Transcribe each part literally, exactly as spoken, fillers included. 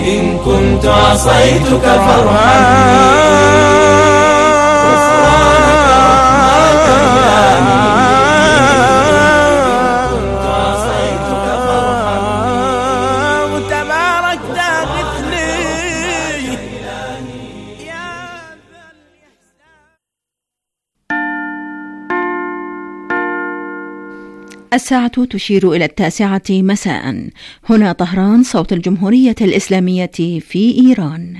إن كنت عصيتك فارحمني الساعة تشير إلى التاسعة مساء. هنا طهران، صوت الجمهورية الإسلامية في إيران.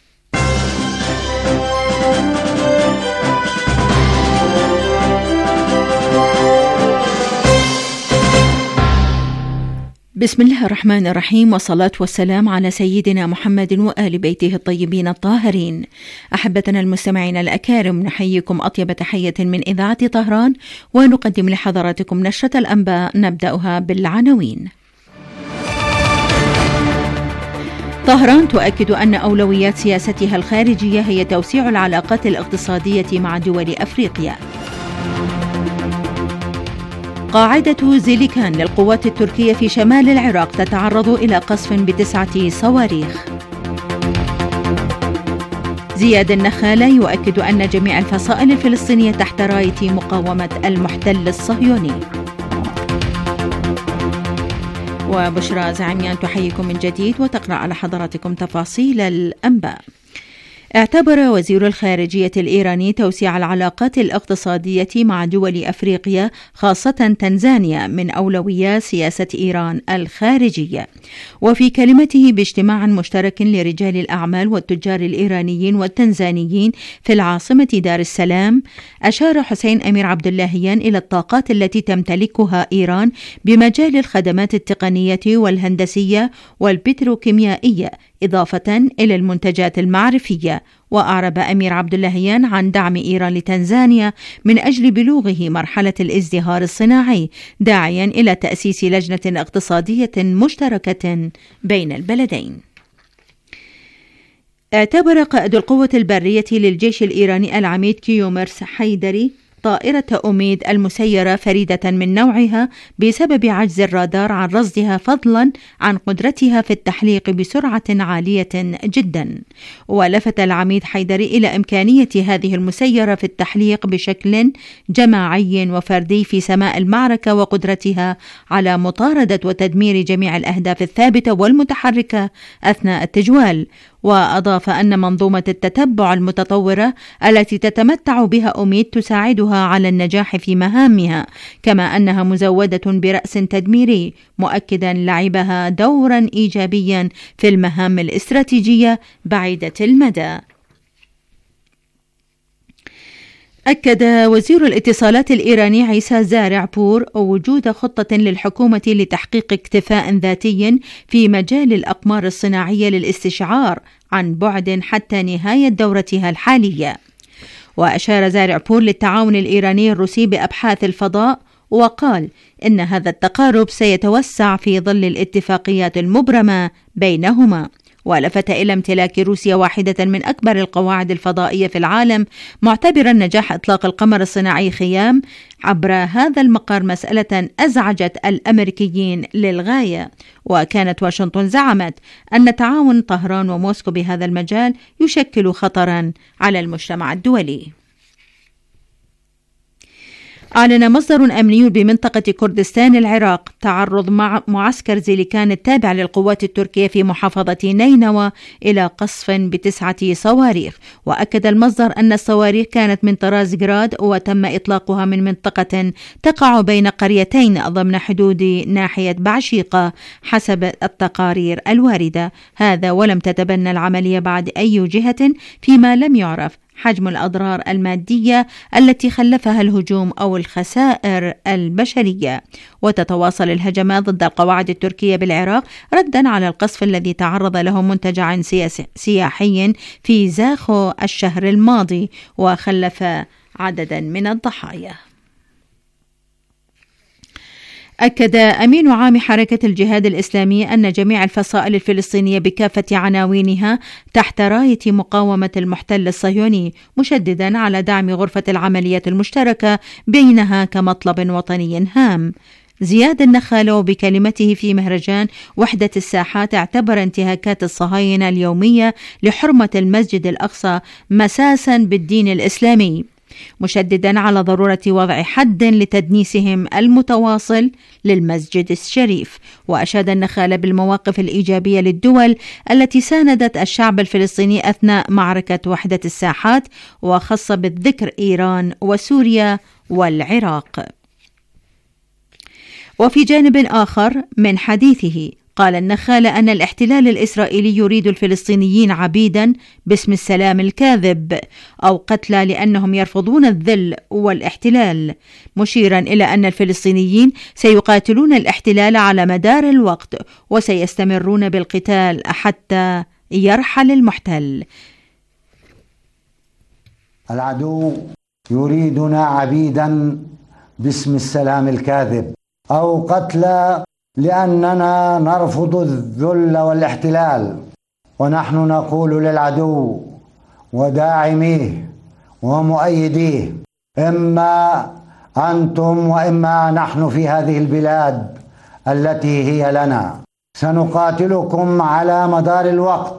بسم الله الرحمن الرحيم، والصلاة والسلام على سيدنا محمد وآل بيته الطيبين الطاهرين. أحبتنا المستمعين الأكارم، نحييكم أطيب تحية من إذاعة طهران، ونقدم لحضراتكم نشرة الأنباء نبدأها بالعناوين. طهران تؤكد أن أولويات سياستها الخارجية هي توسيع العلاقات الاقتصادية مع دول أفريقيا. قاعدة زيليكان للقوات التركية في شمال العراق تتعرض إلى قصف بتسعة صواريخ. زياد النخالة يؤكد أن جميع الفصائل الفلسطينية تحت راية مقاومة المحتل الصهيوني. وبشرى زعيميان تحييكم من جديد وتقرأ على حضراتكم تفاصيل الأنباء. اعتبر وزير الخارجية الإيراني توسيع العلاقات الاقتصادية مع دول أفريقيا خاصة تنزانيا من أولويات سياسة إيران الخارجية. وفي كلمته باجتماع مشترك لرجال الأعمال والتجار الإيرانيين والتنزانيين في العاصمة دار السلام، أشار حسين أمير عبد اللهيان إلى الطاقات التي تمتلكها إيران بمجال الخدمات التقنية والهندسية والبتروكيميائية، إضافة إلى المنتجات المعرفية. وأعرب أمير عبد اللهيان عن دعم إيران لتنزانيا من أجل بلوغه مرحلة الازدهار الصناعي، داعيا إلى تأسيس لجنة اقتصادية مشتركة بين البلدين. اعتبر قائد القوة البرية للجيش الإيراني العميد كيومرس حيدري طائرة أوميد المسيرة فريدة من نوعها بسبب عجز الرادار عن رصدها، فضلا عن قدرتها في التحليق بسرعة عالية جدا. ولفت العميد حيدري إلى إمكانية هذه المسيرة في التحليق بشكل جماعي وفردي في سماء المعركة، وقدرتها على مطاردة وتدمير جميع الأهداف الثابتة والمتحركة أثناء التجوال. وأضاف أن منظومة التتبع المتطورة التي تتمتع بها أوميد تساعدها على النجاح في مهامها، كما أنها مزودة برأس تدميري، مؤكدا لعبها دورا إيجابيا في المهام الاستراتيجية بعيدة المدى. أكد وزير الاتصالات الإيراني عيسى زارع بور وجود خطة للحكومة لتحقيق اكتفاء ذاتي في مجال الأقمار الصناعية للاستشعار عن بعد حتى نهاية دورتها الحالية. وأشار زارع بور للتعاون الإيراني الروسي بأبحاث الفضاء، وقال إن هذا التقارب سيتوسع في ظل الاتفاقيات المبرمة بينهما. ولفت إلى امتلاك روسيا واحدة من أكبر القواعد الفضائية في العالم، معتبرا نجاح إطلاق القمر الصناعي خيام عبر هذا المقر مسألة أزعجت الأمريكيين للغاية. وكانت واشنطن زعمت أن تعاون طهران وموسكو بهذا المجال يشكل خطرا على المجتمع الدولي. أعلن مصدر أمني بمنطقة كردستان العراق تعرض مع معسكر زيليكان التابع للقوات التركية في محافظة نينوى إلى قصف بتسعة صواريخ. وأكد المصدر أن الصواريخ كانت من طراز جراد، وتم إطلاقها من منطقة تقع بين قريتين ضمن حدود ناحية بعشيقة حسب التقارير الواردة. هذا ولم تتبنى العملية بعد أي جهة، فيما لم يعرف حجم الأضرار المادية التي خلفها الهجوم أو الخسائر البشرية. وتتواصل الهجمات ضد القواعد التركية بالعراق ردا على القصف الذي تعرض له منتجع سياحي في زاخو الشهر الماضي، وخلف عددا من الضحايا. أكد أمين عام حركة الجهاد الإسلامي أن جميع الفصائل الفلسطينية بكافة عناوينها تحت راية مقاومة المحتل الصهيوني، مشددا على دعم غرفة العمليات المشتركة بينها كمطلب وطني هام. زياد النخالة بكلمته في مهرجان وحدة الساحات اعتبر انتهاكات الصهاينة اليومية لحرمة المسجد الأقصى مساسا بالدين الإسلامي، مشددا على ضرورة وضع حد لتدنيسهم المتواصل للمسجد الشريف. وأشاد النخالة بالمواقف الإيجابية للدول التي ساندت الشعب الفلسطيني أثناء معركة وحدة الساحات، وخص بالذكر إيران وسوريا والعراق. وفي جانب آخر من حديثه قال النخالة أن الاحتلال الإسرائيلي يريد الفلسطينيين عبيدا باسم السلام الكاذب أو قتلى لأنهم يرفضون الذل والاحتلال، مشيرا إلى أن الفلسطينيين سيقاتلون الاحتلال على مدار الوقت وسيستمرون بالقتال حتى يرحل المحتل. العدو يريدنا عبيدا باسم السلام الكاذب أو قتلى لأننا نرفض الذل والاحتلال، ونحن نقول للعدو وداعميه ومؤيديه: إما أنتم وإما نحن في هذه البلاد التي هي لنا، سنقاتلكم على مدار الوقت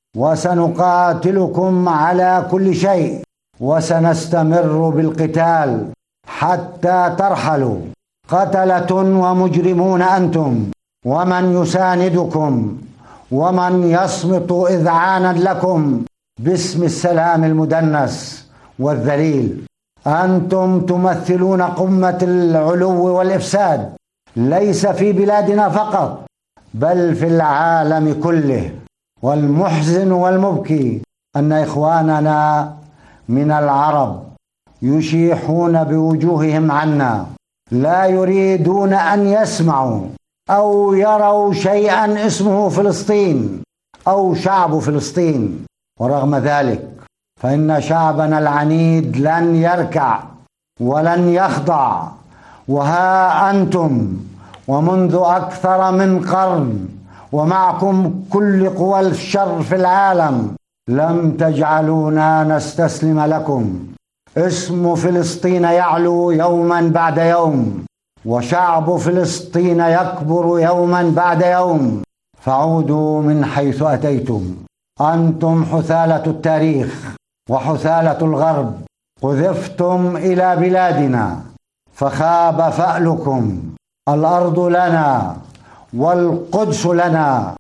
وسنقاتلكم على كل شيء وسنستمر بالقتال حتى ترحلوا. قتلة ومجرمون أنتم، ومن يساندكم ومن يصمت إذعانا لكم باسم السلام المدنس والذليل. أنتم تمثلون قمة العلو والإفساد ليس في بلادنا فقط بل في العالم كله. والمحزن والمبكي أن إخواننا من العرب يشيحون بوجوههم عنا، لا يريدون أن يسمعوا أو يروا شيئا اسمه فلسطين أو شعب فلسطين. ورغم ذلك فإن شعبنا العنيد لن يركع ولن يخضع. وها أنتم ومنذ أكثر من قرن ومعكم كل قوى الشر في العالم لم تجعلونا نستسلم لكم. اسم فلسطين يعلو يوما بعد يوم، وشعب فلسطين يكبر يوما بعد يوم. فعودوا من حيث أتيتم. أنتم حثالة التاريخ وحثالة الغرب، قذفتم إلى بلادنا فخاب فألكم. الأرض لنا والقدس لنا،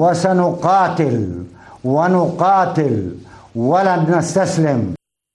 وسنقاتل ونقاتل ولن نستسلم.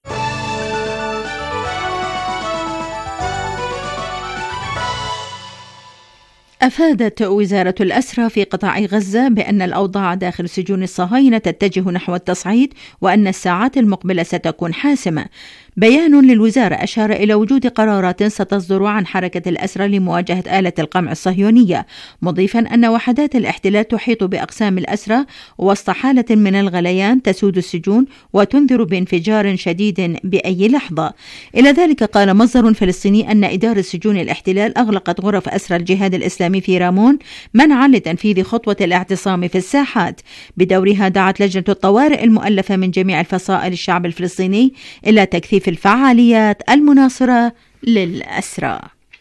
أفادت وزارة الأسرى في قطاع غزة بأن الأوضاع داخل سجون الصهاينة تتجه نحو التصعيد، وأن الساعات المقبلة ستكون حاسمة. بيان للوزارة أشار إلى وجود قرارات ستصدر عن حركة الأسرى لمواجهة آلة القمع الصهيونية، مضيفا أن وحدات الاحتلال تحيط بأقسام الأسرى وسط حالة من الغليان تسود السجون وتنذر بانفجار شديد بأي لحظة. إلى ذلك قال مصدر فلسطيني أن إدارة سجون الاحتلال أغلقت غرف أسرى الجهاد الإسلامي في رامون منعا لتنفيذ خطوة الاعتصام في الساحات. بدورها دعت لجنة الطوارئ المؤلفة من جميع الفصائل الشعب الفلسطيني إلى تكثيف الفعاليات المناصرة للأسرى.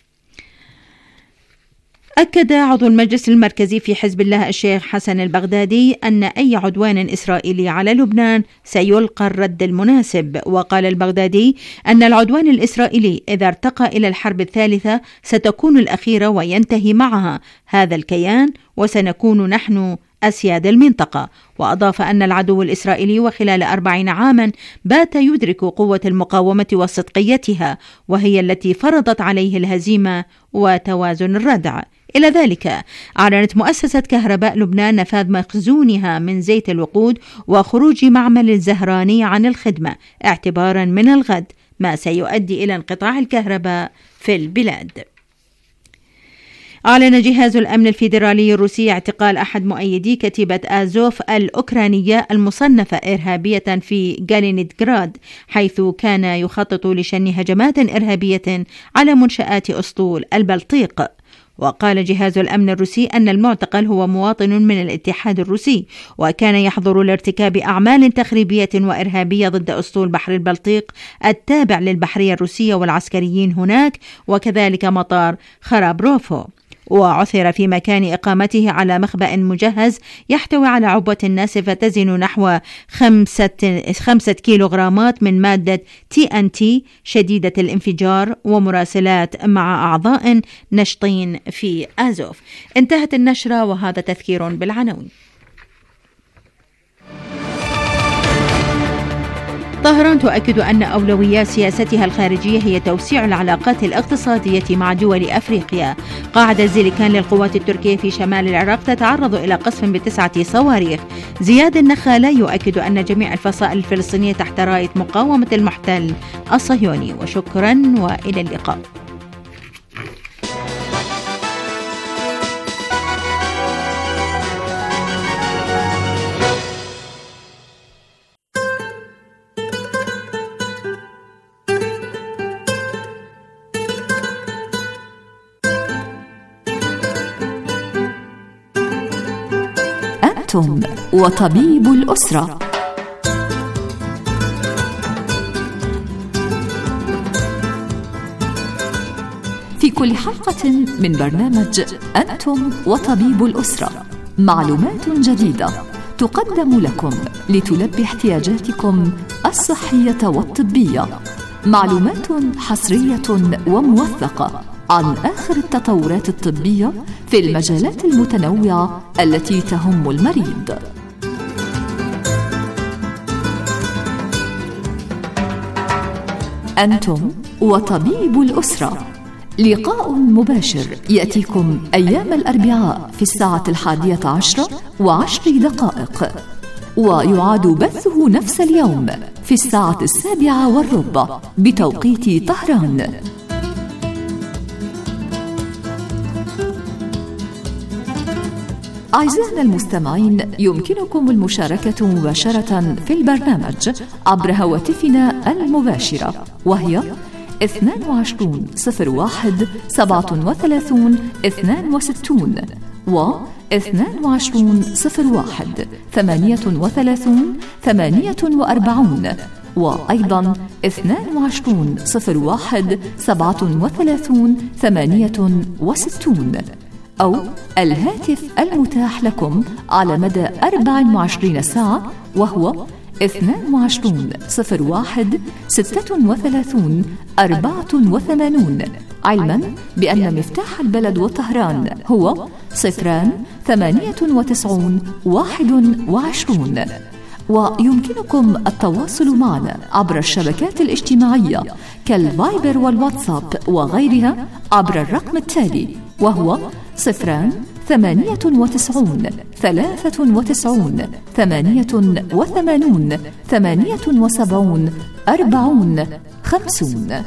أكد عضو المجلس المركزي في حزب الله الشيخ حسن البغدادي أن أي عدوان إسرائيلي على لبنان سيلقى الرد المناسب. وقال البغدادي أن العدوان الإسرائيلي إذا ارتقى إلى الحرب الثالثة ستكون الأخيرة وينتهي معها هذا الكيان وسنكون نحن أسياد المنطقة. وأضاف أن العدو الإسرائيلي وخلال أربعين عاما بات يدرك قوة المقاومة وصدقيتها، وهي التي فرضت عليه الهزيمة وتوازن الردع. إلى ذلك أعلنت مؤسسة كهرباء لبنان نفاذ مخزونها من زيت الوقود وخروج معمل الزهراني عن الخدمة اعتبارا من الغد، ما سيؤدي إلى انقطاع الكهرباء في البلاد. أعلن جهاز الأمن الفيدرالي الروسي اعتقال أحد مؤيدي كتيبة آزوف الأوكرانية المصنفة إرهابية في غالينيدغراد، حيث كان يخطط لشن هجمات إرهابية على منشآت أسطول البلطيق. وقال جهاز الأمن الروسي أن المعتقل هو مواطن من الاتحاد الروسي، وكان يحضر لارتكاب أعمال تخريبية وإرهابية ضد أسطول بحر البلطيق التابع للبحرية الروسية والعسكريين هناك، وكذلك مطار خرابروفو. وعثر في مكان إقامته على مخبأ مجهز يحتوي على عبوة ناسفة تزن نحو خمسة, خمسة كيلوغرامات من مادة تي أن تي شديدة الانفجار ومراسلات مع أعضاء نشطين في آزوف. انتهت النشرة وهذا تذكير بالعناوين. طهران تؤكد أن أولويات سياستها الخارجية هي توسيع العلاقات الاقتصادية مع دول أفريقيا. قاعدة زيليكان للقوات التركية في شمال العراق تتعرض إلى قصف بتسعة صواريخ. زياد النخالة يؤكد أن جميع الفصائل الفلسطينية تحت راية مقاومة المحتل الصهيوني. وشكرا وإلى اللقاء. أنتم وطبيب الأسرة. في كل حلقة من برنامج أنتم وطبيب الأسرة معلومات جديدة تقدم لكم لتلبي احتياجاتكم الصحية والطبية. معلومات حصرية وموثقة عن آخر التطورات الطبية في المجالات المتنوعة التي تهم المريض. أنتم وطبيب الأسرة، لقاء مباشر يأتيكم أيام الأربعاء في الساعة الحادية عشرة وعشر دقائق، ويعاد بثه نفس اليوم في الساعة السابعة والربع بتوقيت طهران. أعزائنا المستمعين، يمكنكم المشاركة مباشرة في البرنامج عبر هواتفنا المباشرة، وهي اثنان وعشرين صفر واحد سبعة وثلاثين اثنان وستين و اثنان وعشرين صفر واحد ثمانية وثلاثين ثمانية وأربعين، وأيضا اثنان وعشرين صفر واحد سبعة وثلاثين ثمانية وستين، أو الهاتف المتاح لكم على مدى أربع وعشرين ساعة، وهو اثنان وعشرين صفر واحد ستة وثلاثين أربعة وثمانين، علما بأن مفتاح البلد وطهران هو صفران ثمانية وتسعون واحد وعشرون. ويمكنكم التواصل معنا عبر الشبكات الاجتماعية كالفايبر والواتساب وغيرها عبر الرقم التالي، وهو صفران ثمانية وتسعون ثلاثة وتسعون ثمانية وثمانون ثمانية وسبعون أربعون خمسون.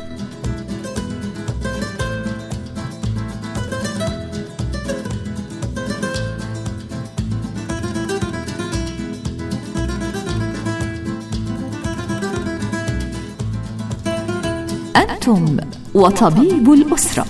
أنتم وطبيب الأسرة.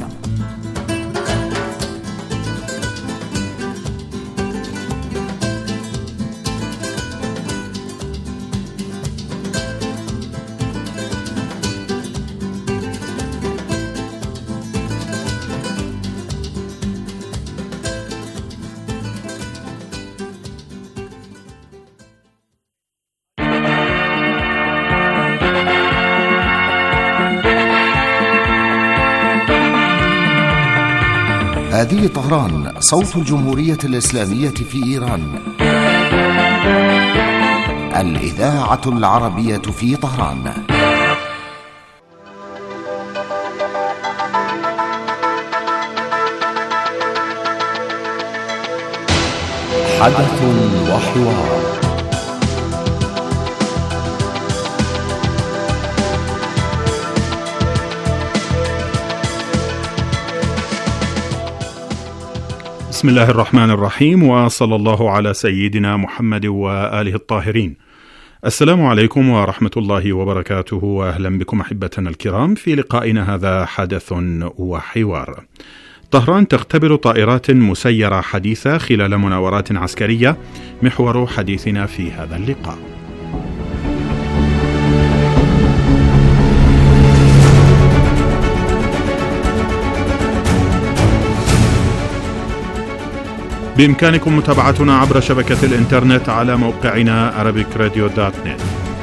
هذه طهران، صوت الجمهورية الإسلامية في إيران، الإذاعة العربية في طهران. حدث وحوار. بسم الله الرحمن الرحيم، وصلى الله على سيدنا محمد وآله الطاهرين. السلام عليكم ورحمة الله وبركاته، وأهلا بكم أحبتنا الكرام في لقائنا هذا حدث وحوار. طهران تختبر طائرات مسيرة حديثة خلال مناورات عسكرية، محور حديثنا في هذا اللقاء. بإمكانكم متابعتنا عبر شبكة الإنترنت على موقعنا أرابيك راديو دوت نت.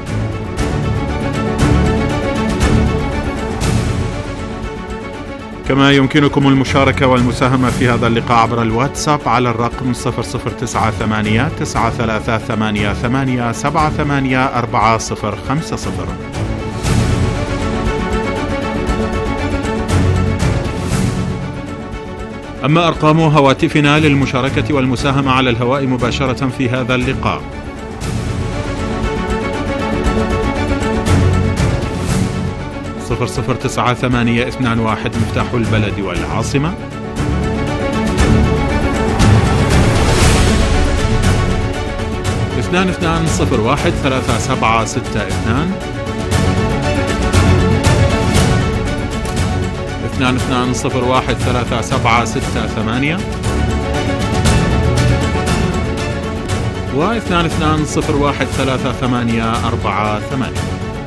كما يمكنكم المشاركة والمساهمة في هذا اللقاء عبر الواتساب على الرقم صفر صفر تسعة ثمانية تسعة ثلاثة ثمانية ثمانية سبعة ثمانية أربعة صفر خمسة صفر. أما أرقام هواتفنا للمشاركة والمساهمة على الهواء مباشرة في هذا اللقاء: صفر صفر تسعة ثمانية اثنان واحد مفتاح البلد والعاصمة، اثنان اثنان صفر واحد ثلاثة سبعة ستة اثنان، اثنان اثنان صفر واحد ثلاثة سبعة ستة ثمانية، واثنان اثنان صفر واحد ثلاثة ثمانية أربعة ثمانية.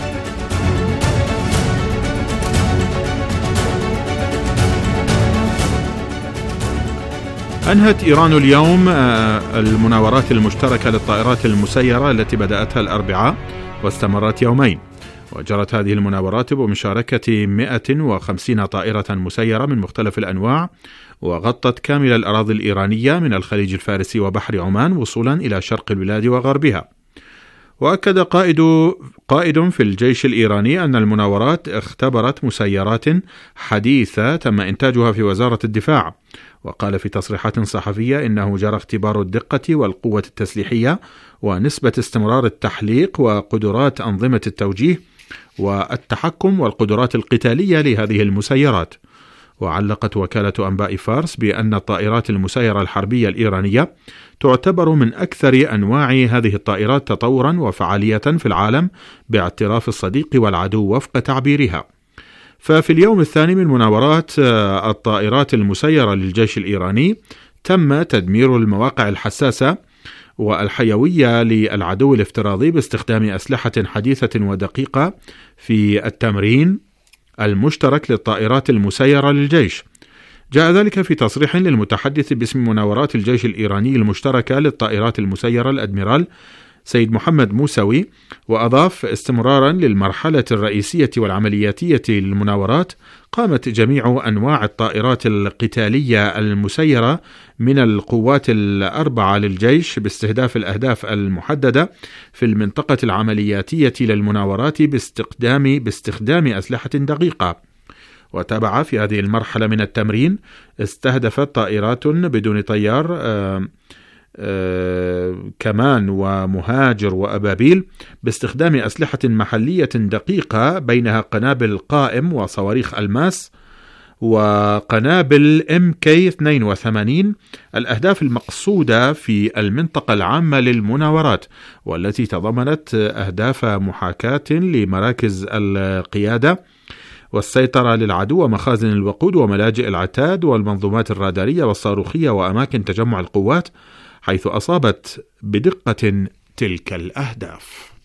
أنهت إيران اليوم المناورات المشتركة للطائرات المسيرة التي بدأتها الأربعاء واستمرت يومين، وجرت هذه المناورات بمشاركة مئة وخمسين طائرة مسيرة من مختلف الأنواع، وغطت كامل الأراضي الإيرانية من الخليج الفارسي وبحر عمان وصولا إلى شرق البلاد وغربها. وأكد قائد قائد في الجيش الإيراني أن المناورات اختبرت مسيرات حديثة تم إنتاجها في وزارة الدفاع، وقال في تصريحات صحفية إنه جرى اختبار الدقة والقوة التسليحية ونسبة استمرار التحليق وقدرات أنظمة التوجيه والتحكم والقدرات القتالية لهذه المسيرات. وعلقت وكالة أنباء فارس بأن الطائرات المسيرة الحربية الإيرانية تعتبر من أكثر أنواع هذه الطائرات تطورا وفعالية في العالم باعتراف الصديق والعدو وفق تعبيرها. ففي اليوم الثاني من مناورات الطائرات المسيرة للجيش الإيراني تم تدمير المواقع الحساسة والحيوية للعدو الافتراضي باستخدام أسلحة حديثة ودقيقة في التمرين المشترك للطائرات المسيرة للجيش. جاء ذلك في تصريح للمتحدث باسم مناورات الجيش الإيراني المشتركة للطائرات المسيرة الأدميرال سيد محمد موسوي، وأضاف: استمرارا للمرحلة الرئيسية والعملياتية للمناورات، قامت جميع أنواع الطائرات القتالية المسيرة من القوات الأربعة للجيش باستهداف الأهداف المحددة في المنطقة العملياتية للمناورات باستخدام باستخدام أسلحة دقيقة. وتابع في هذه المرحلة من التمرين استهدفت طائرات بدون طيار آه آه كمان ومهاجر وأبابيل باستخدام أسلحة محلية دقيقة بينها قنابل قائم وصواريخ ألماس وقنابل إم كي اثنين وثمانين، الأهداف المقصودة في المنطقة العامة للمناورات، والتي تضمنت أهداف محاكاة لمراكز القيادة والسيطرة للعدو ومخازن الوقود وملاجئ العتاد والمنظومات الرادارية والصاروخية وأماكن تجمع القوات، حيث أصابت بدقة تلك الأهداف.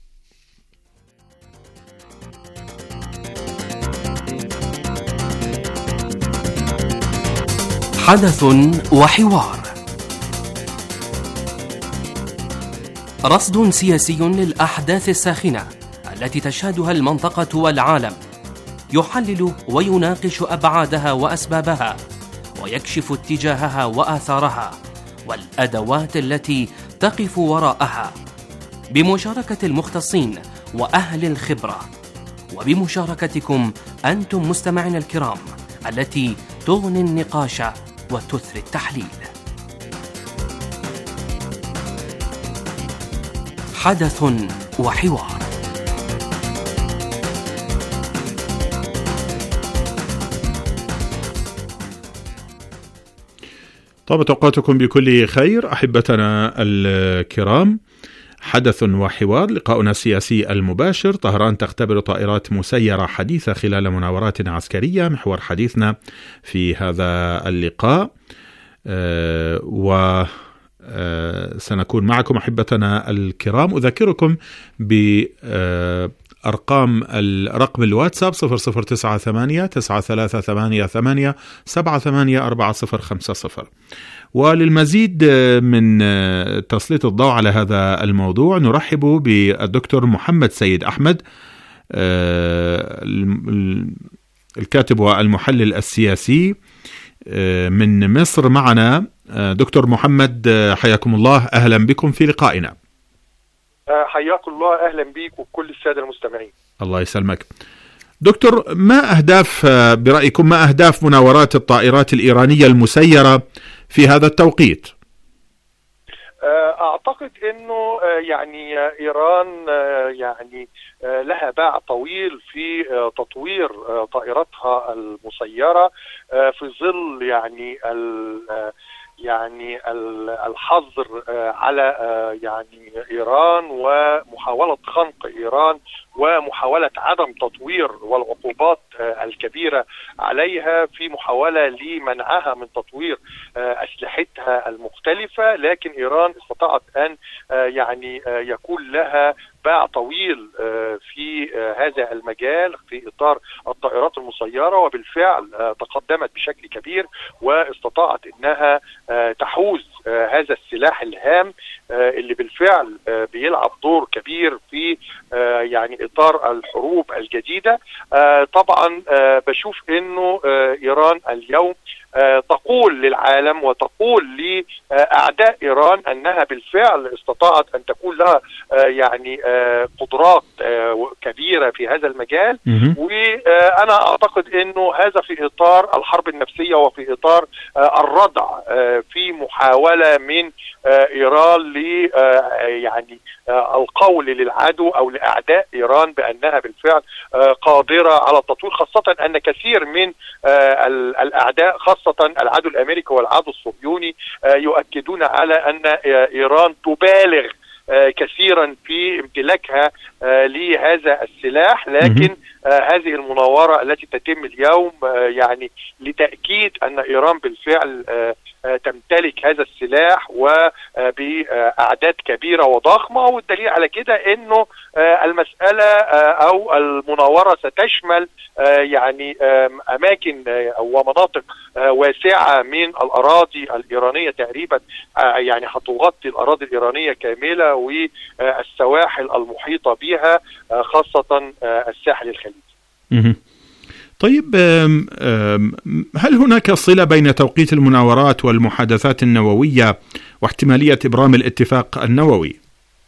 حدث وحوار، رصد سياسي للأحداث الساخنة التي تشهدها المنطقة والعالم، يحلل ويناقش أبعادها وأسبابها، ويكشف اتجاهها وآثارها والأدوات التي تقف وراءها، بمشاركة المختصين وأهل الخبرة، وبمشاركتكم أنتم مستمعين الكرام التي تغني النقاش وتثري التحليل. حدث وحوار. طابت أوقاتكم بكل خير أحبتنا الكرام. حدث وحوار، لقاؤنا السياسي المباشر. طهران تختبر طائرات مسيرة حديثة خلال مناورات عسكرية، محور حديثنا في هذا اللقاء. أه وسنكون معكم أحبتنا الكرام. أذكركم بأرقام الرقم الواتساب صفر صفر تسعة ثمانية تسعة ثلاثة ثمانية ثمانية سبعة ثمانية أربعة صفر خمسة صفر. وللمزيد من تسليط الضوء على هذا الموضوع نرحب بالدكتور محمد سيد أحمد، الكاتب والمحلل السياسي من مصر معنا. دكتور محمد حياكم الله، أهلا بكم في لقائنا. حياكم الله، أهلا بك وكل السادة المستمعين. الله يسلمك. دكتور، ما أهداف برأيكم ما أهداف مناورات الطائرات الإيرانية المسيرة في هذا التوقيت؟ أعتقد أنه يعني إيران يعني لها باع طويل في تطوير طائراتها المسيرة في ظل يعني يعني الحظر على يعني إيران ومحاولة خنق إيران ومحاولة عدم تطوير والعقوبات الكبيرة عليها في محاولة لمنعها من تطوير أسلحتها المختلفة. لكن إيران استطاعت أن يعني يكون لها باع طويل في هذا المجال في إطار الطائرات المسيرة، وبالفعل تقدمت بشكل كبير واستطاعت أنها تحوز هذا السلاح الهام اللي بالفعل بيلعب دور كبير في يعني إطار الحروب الجديدة. طبعا بشوف أنه إيران اليوم تقول للعالم وتقول لأعداء إيران أنها بالفعل استطاعت أن تكون لها يعني قدرات كبيرة في هذا المجال. وأنا أعتقد أنه هذا في إطار الحرب النفسية وفي إطار الردع في محاولة من إيران ل يعني القول للعدو أو لأعداء إيران بأنها بالفعل قادرة على التطوير، خاصة أن كثير من الأعداء خاصة العدو الأمريكي والعدو الصهيوني يؤكدون على أن إيران تبالغ كثيرا في امتلاكها لهذا السلاح. لكن هذه المناورة التي تتم اليوم يعني لتأكيد أن إيران بالفعل تمتلك هذا السلاح وبأعداد كبيرة وضخمة. والدليل على كده أنه المسألة أو المناورة ستشمل يعني أماكن ومناطق واسعة من الأراضي الإيرانية، تقريبا يعني هتغطي الأراضي الإيرانية كاملة والسواحل المحيطة بها خاصة الساحل الخليجي. طيب، هل هناك صلة بين توقيت المناورات والمحادثات النووية واحتمالية إبرام الاتفاق النووي؟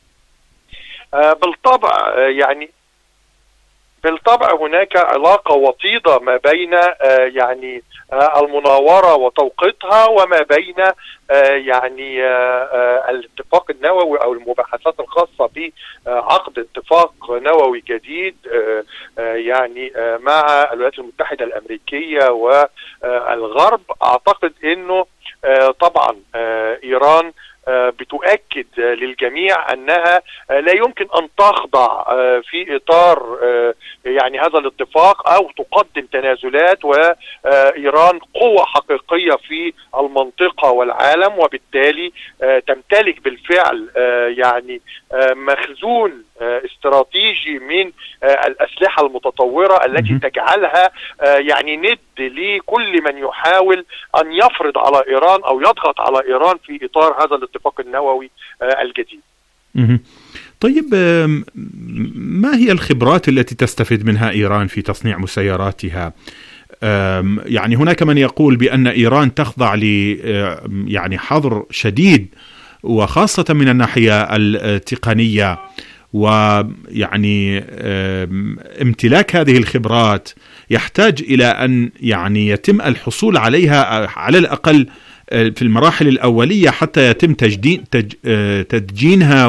بالطبع، يعني بالطبع هناك علاقة وطيدة ما بين يعني المناورة وتوقيتها وما بين يعني الاتفاق النووي أو المباحثات الخاصة بعقد اتفاق نووي جديد يعني مع الولايات المتحدة الأمريكية والغرب. أعتقد أنه طبعا إيران بتؤكد للجميع أنها لا يمكن أن تخضع في إطار يعني هذا الاتفاق أو تقدم تنازلات، وإيران قوة حقيقية في المنطقة والعالم، وبالتالي تمتلك بالفعل يعني مخزون استراتيجي من الأسلحة المتطورة التي تجعلها يعني ند لكل من يحاول أن يفرض على إيران أو يضغط على إيران في إطار هذا الاتفاق النووي الجديد. طيب، ما هي الخبرات التي تستفيد منها إيران في تصنيع مسيراتها؟ يعني هناك من يقول بأن إيران تخضع ل يعني حظر شديد، وخاصة من الناحية التقنية، ويعني امتلاك هذه الخبرات يحتاج إلى أن يعني يتم الحصول عليها على الأقل في المراحل الأولية حتى يتم تجدين تدجينها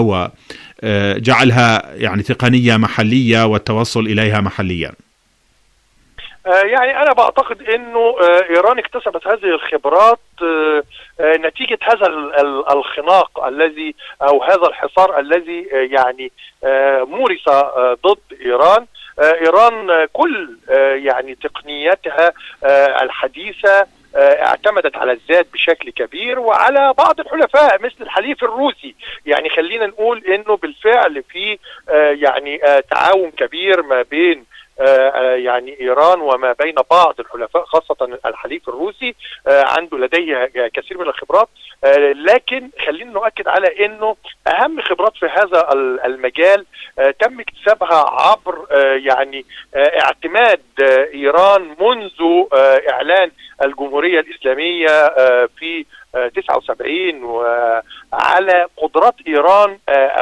وجعلها يعني تقنية محلية والتوصل إليها محليا. يعني أنا بعتقد أنه إيران اكتسبت هذه الخبرات نتيجة هذا الخناق الذي أو هذا الحصار الذي يعني مورس ضد إيران. إيران كل يعني تقنياتها الحديثة اعتمدت على الذات بشكل كبير وعلى بعض الحلفاء مثل الحليف الروسي. يعني خلينا نقول انه بالفعل في يعني تعاون كبير ما بين يعني إيران وما بين بعض الحلفاء خاصة الحليف الروسي عنده لديه كثير من الخبرات. لكن خلينا نؤكد على أنه أهم خبرات في هذا المجال تم اكتسابها عبر يعني اعتماد إيران منذ إعلان الجمهورية الإسلامية في تسعة وسبعين وعلى قدرات إيران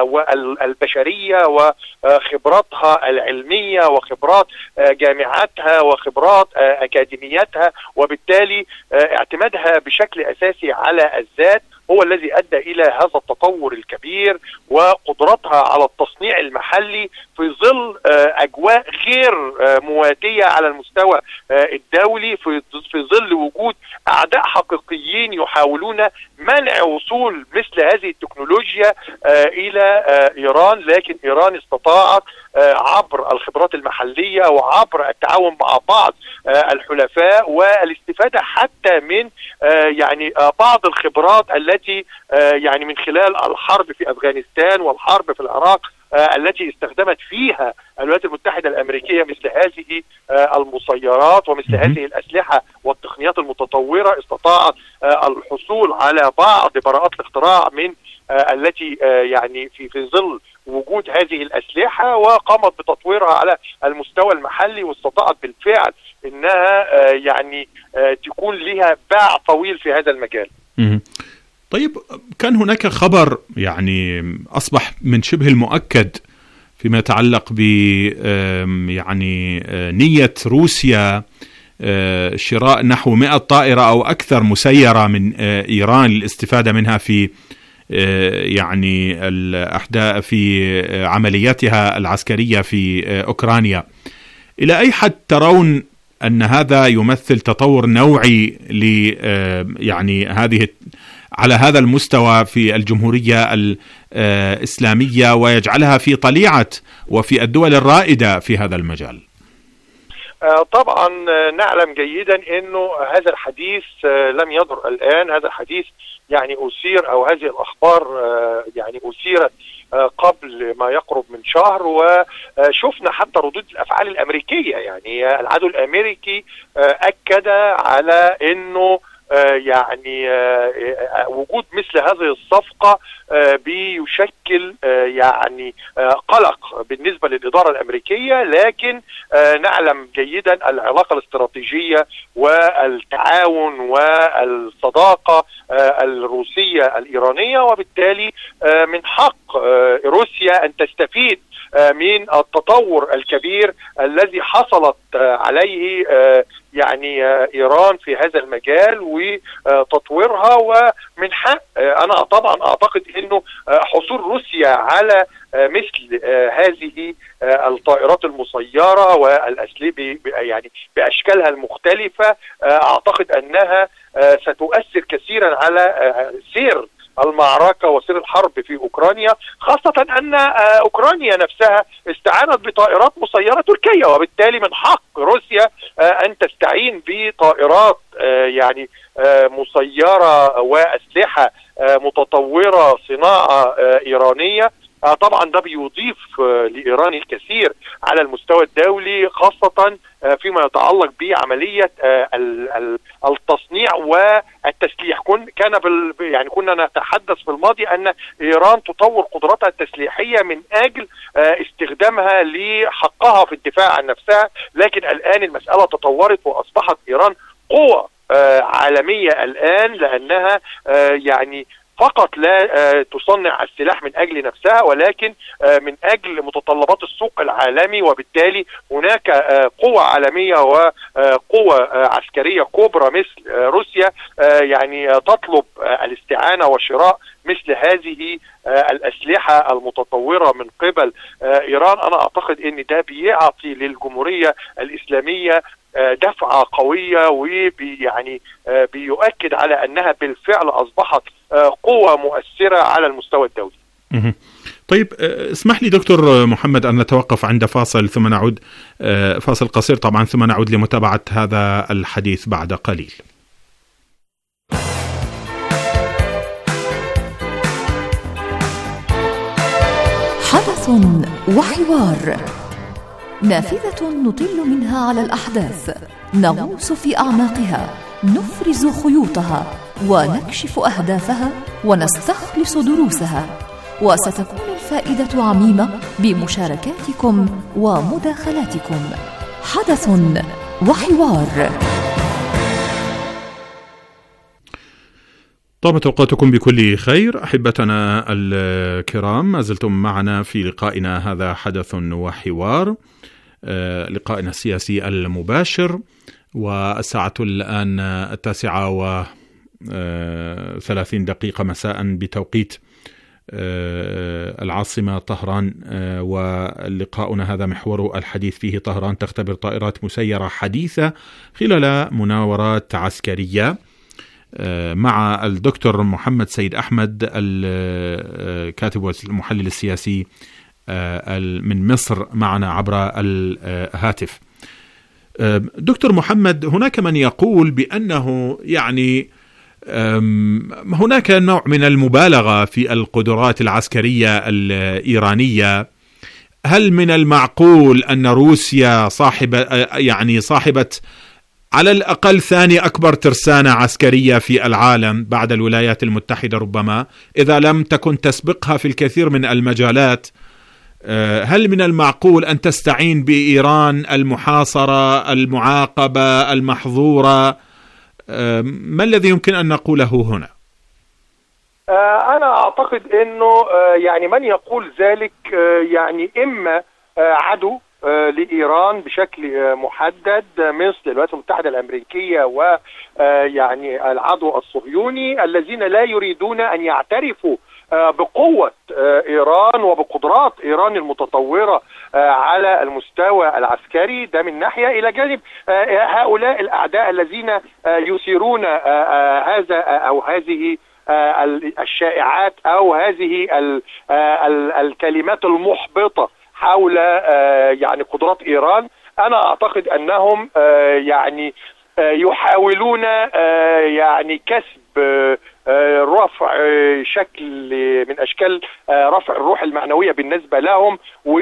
البشرية وخبراتها العلمية وخبرات جامعاتها وخبرات أكاديمياتها، وبالتالي اعتمادها بشكل أساسي على الذات هو الذي أدى إلى هذا التطور الكبير وقدرتها على التصنيع المحلي في ظل أجواء غير مواتية على المستوى الدولي، في ظل وجود أعداء حقيقيين يحاولون منع وصول مثل هذه التكنولوجيا إلى إيران. لكن إيران استطاعت عبر الخبرات المحلية وعبر التعاون مع بعض الحلفاء والاستفادة حتى من يعني بعض الخبرات التي يعني من خلال الحرب في أفغانستان والحرب في العراق التي استخدمت فيها الولايات المتحدة الأمريكية مثل هذه المسيرات ومثل هذه الأسلحة والتقنيات المتطورة. استطاعت الحصول على بعض براءات الاختراع من التي يعني في في ظل وجود هذه الأسلحة، وقامت بتطويرها على المستوى المحلي، واستطاعت بالفعل انها يعني تكون لها باع طويل في هذا المجال. طيب، كان هناك خبر يعني أصبح من شبه المؤكد فيما يتعلق ب يعني نية روسيا شراء نحو مئة طائرة أو أكثر مسيرة من إيران للاستفادة منها في يعني الأحداث في عملياتها العسكرية في أوكرانيا. إلى أي حد ترون أن هذا يمثل تطور نوعي ل يعني هذه على هذا المستوى في الجمهورية الإسلامية ويجعلها في طليعة وفي الدول الرائدة في هذا المجال؟ طبعا نعلم جيدا أنه هذا الحديث لم يضر الآن. هذا الحديث يعني أثير أو هذه الأخبار يعني أثيرت قبل ما يقرب من شهر، وشفنا حتى ردود الأفعال الأمريكية. يعني العدو الأمريكي أكد على أنه يعني وجود مثل هذه الصفقة بيشكل يعني قلق بالنسبة للإدارة الأمريكية، لكن نعلم جيدا العلاقة الاستراتيجية والتعاون والصداقة الروسية الإيرانية، وبالتالي من حق روسيا أن تستفيد من التطور الكبير الذي حصلت عليه يعني إيران في هذا المجال وتطويرها. ومن حق أنا طبعا أعتقد أنه حصول روسيا على مثل هذه الطائرات المسيرة والأسلحة يعني بأشكالها المختلفة، أعتقد أنها ستؤثر كثيرا على سير المعركة وسير الحرب في أوكرانيا، خاصة أن أوكرانيا نفسها استعانت بطائرات مسيرة تركية، وبالتالي من حق روسيا أن تستعين بطائرات يعني مسيرة وأسلحة متطورة صناعة إيرانية. طبعا ده بيضيف لإيران الكثير على المستوى الدولي، خاصة فيما يتعلق بعملية التصنيع والتسليح. كان يعني كنا نتحدث في الماضي أن إيران تطور قدراتها التسليحية من أجل استخدامها لحقها في الدفاع عن نفسها، لكن الآن المسألة تطورت وأصبحت إيران قوة عالمية الآن، لأنها يعني فقط لا تصنع السلاح من أجل نفسها ولكن من أجل متطلبات السوق العالمي، وبالتالي هناك قوة عالمية وقوة عسكرية كبرى مثل روسيا يعني تطلب الاستعانة وشراء مثل هذه الأسلحة المتطورة من قبل إيران. أنا أعتقد أن ده بيعطي للجمهورية الإسلامية دفعة قوية ويعني بيؤكد على أنها بالفعل أصبحت قوة مؤثرة على المستوى الدولي. طيب اسمح لي دكتور محمد أن نتوقف عند فاصل ثم نعود، فاصل قصير طبعا، ثم نعود لمتابعة هذا الحديث بعد قليل. حدث وحوار، نافذة نطل منها على الأحداث، نغوص في أعماقها، نفرز خيوطها ونكشف أهدافها ونستخلص دروسها، وستكون الفائدة عميمة بمشاركاتكم ومداخلاتكم. حدث وحوار. طابت أوقاتكم بكل خير أحبتنا الكرام، ما زلتم معنا في لقائنا هذا حدث وحوار، لقائنا السياسي المباشر، والساعة الآن التاسعة وثلاثين دقيقة مساء بتوقيت العاصمة طهران، ولقاؤنا هذا محور الحديث فيه طهران تختبر طائرات مسيرة حديثة خلال مناورات عسكرية، مع الدكتور محمد سيد أحمد الكاتب والمحلل السياسي من مصر معنا عبر الهاتف. دكتور محمد، هناك من يقول بأنه يعني هناك نوع من المبالغة في القدرات العسكرية الإيرانية. هل من المعقول أن روسيا صاحبة يعني صاحبة على الأقل ثاني أكبر ترسانة عسكرية في العالم بعد الولايات المتحدة ربما، إذا لم تكن تسبقها في الكثير من المجالات، هل من المعقول أن تستعين بإيران المحاصرة المعاقبة المحظورة؟ ما الذي يمكن أن نقوله هنا؟ أنا أعتقد أنه يعني من يقول ذلك يعني إما عدو لإيران بشكل محدد مثل الولايات المتحدة الأمريكية ويعني العدو الصهيوني الذين لا يريدون أن يعترفوا بقوة إيران وبقدرات إيران المتطورة على المستوى العسكري، ده من ناحية، إلى جانب هؤلاء الأعداء الذين يثيرون هذا أو هذه الشائعات أو هذه الكلمات المحبطة حول يعني قدرات إيران. أنا أعتقد أنهم يعني يحاولون يعني كسب رفع شكل من أشكال رفع الروح المعنوية بالنسبة لهم،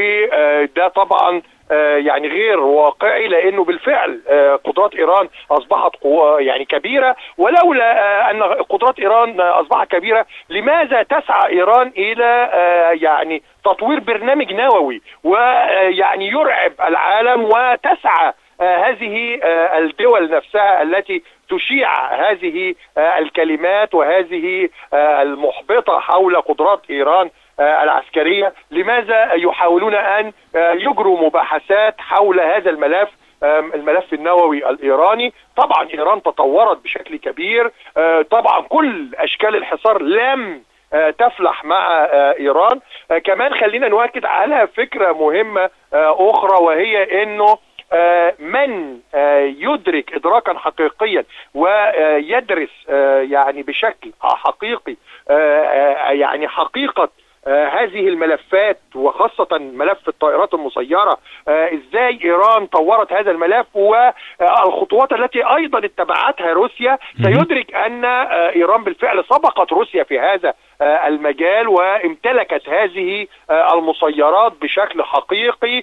وده طبعا يعني غير واقعي، لأنه بالفعل قدرات إيران أصبحت قوة يعني كبيرة، ولولا أن قدرات إيران أصبحت كبيرة لماذا تسعى إيران إلى يعني تطوير برنامج نووي ويعني يرعب العالم، وتسعى هذه الدول نفسها التي تشيع هذه الكلمات وهذه المحبطة حول قدرات إيران العسكرية، لماذا يحاولون أن يجروا مباحثات حول هذا الملف الملف النووي الإيراني؟ طبعا إيران تطورت بشكل كبير، طبعا كل أشكال الحصار لم تفلح مع إيران. كمان خلينا نؤكد على فكرة مهمة أخرى، وهي أنه من يدرك إدراكا حقيقيا ويدرس يعني بشكل حقيقي يعني حقيقة هذه الملفات، وخاصة ملف الطائرات المسيرة، ازاي ايران طورت هذا الملف والخطوات التي ايضا اتبعتها روسيا، سيدرك ان ايران بالفعل سبقت روسيا في هذا المجال وامتلكت هذه المسيرات بشكل حقيقي،